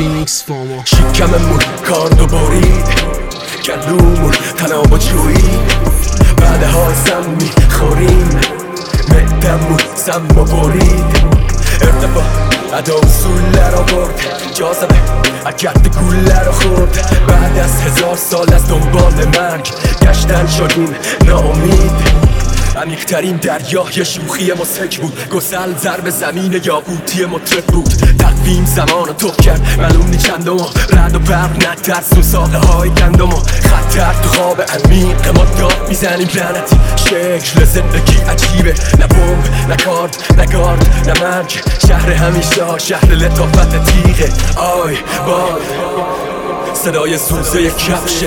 ریمیکس فاما شکممون کاردو برید گلومون تنابا جویید بعد ها سم میخوریم معدمون سم برید ارتفاع ادا اصول را برد جاذبه اکرد گوله را خورد بعد از 1000 سال از دنبال مرگ گشتن شدیم ناامید عمیق‌ترین دریای شوخی ما سک بود گسل ضرب زمین یاقوتی مطرب بود تقویم زمان رو توق کرد معلوم نی چندم رد و برق نترسون ساقه های گندم خطر تو خواب عمیق ما داد میزنیم لعنتی شکل زندگی عجیبه نه بمب نه کارد نه گارد نه مرگ شهر همیشه شهر لطافت تیغه آی باد صدای سوزه کفشت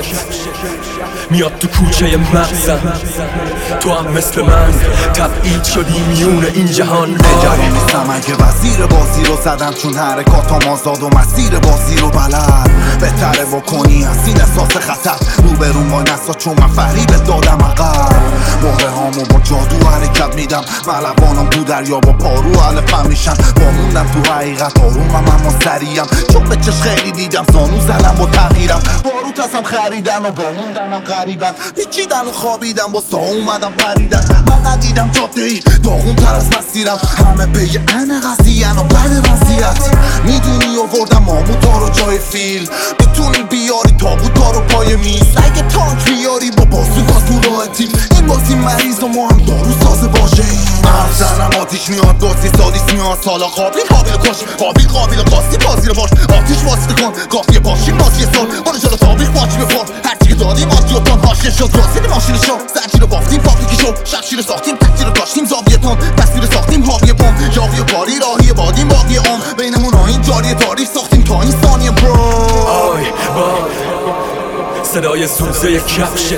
میاد تو کوچه مغزم تو هم مثل من تبعید شدی میون این جهان نگران نیستم اگه وزیر بازی رو زدم چون حرکاتم آزاد و مسیر بازی رو بلد بهتره بکنی از این احساس خطر روبرون با نسا چون من فریبت دادم عقب مهره هامو با جادو حرکت میدم ملوانم تو دریا با پارو علفم میشن باموندم تو حقیقت آرومم اما سریم چون به چش خیلی دیدم زانو زدم با تغییرم باروت ازم خریدن و باموندنم غریبن پیچیدن و خوابیدم با سا اومدم پریدن من ندیدم جاده ای داغون تر از مسیرم همه پی ان قضیه‌ن و بد وضعیت میدونی آوردم ماموتا رو جای فیل میتونی بیاری تابوتا رو پای میز اگه تانک بیاری با بازوکا تو راه تیم این بازی مریض و ما هم دارو سازه باشه حرف زنم آتیش میاد دوزی سالیس میاد سالا قابل کش قابل قاسی بازی رو باش آتیش واسطه کن قافیه باشین بازی سال برو جلو تابیخ باچی بفر هرچی که دادیم آتی و تان هاشیه شد راسیل ماشین شو زنجی رو بافتیم فابریکی شو شخشی رو ساختیم تکتی رو داشتیم زاویه تان تصویر رو ساختیم حاویه بام یاوی و باری راهی بادیم باقی عام بینمون آین جاری تاریخ ساختیم تا این ثانیه برو آی باد صدای سوزه کفشت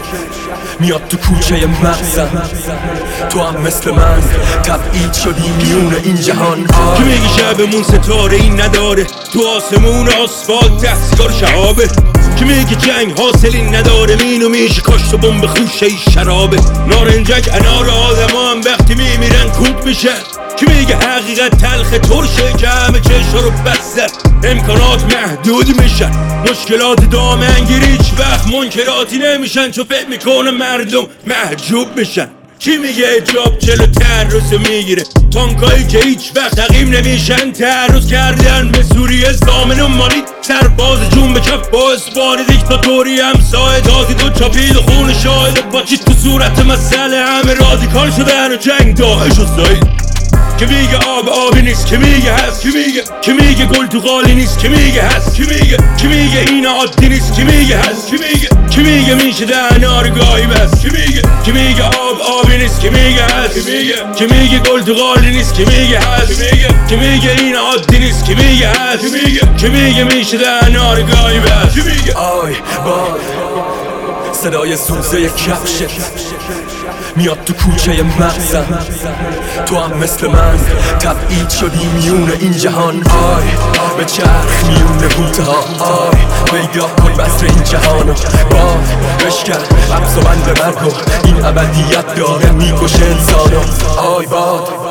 میاد تو کوچه مغزم تو هم مثل من تبعید شدی میون این جهان که میگی شبمون ستاره این نداره تو آسمون آسفالت دستگار شهابه که میگی جنگ حاصلی نداره مینو میشه کاشت و بمب خوشه ای شرابه نارنجک انار آدم هم وقتی میمیرن کوب میشن که میگه حقیقت تلخ ترشه که همه چشا رو بسته امکانات محدود میشن مشکلات دامنگیری هیچ وقت منکراتی نمیشن چون فکر میکنه مردم محجوب میشن کی میگه اجاب جلو تعرض میگیره تانکایی که هیچ وقت تقیم نمیشن تعرض کردن به سوریه زامن و مالی سرباز جون به چپ با اسبان دیکتاتوری همسایه دادی تو چاپید و خون شاهد پاچید تو صورت مسئله همه رادیکال شدن و جنگ داعش و سایل که میگه آبی نیست که میگه هست که میگه گل تو قالی نیست که میگه هست که میگه این عادی نیست که میگه هست که میگه میشه دهنار گاهی بس که میگه آبی نیست که میگه هست که میگه گل تو قالی نیست که میگه هست که میگه این عادی نیست که میگه هست که میگه میشه دهنار گاهی بس آی باد صدای سوزه کفشت میاد تو کوچه مغزم تو هم مثل من تبعید شدی میون این جهان آی به چرخ میون بوته ها آی پیدا کن بسر این جهانو باد بشکن حبس و بند مرگ این ابدیت داره میکشه انسانو آی باد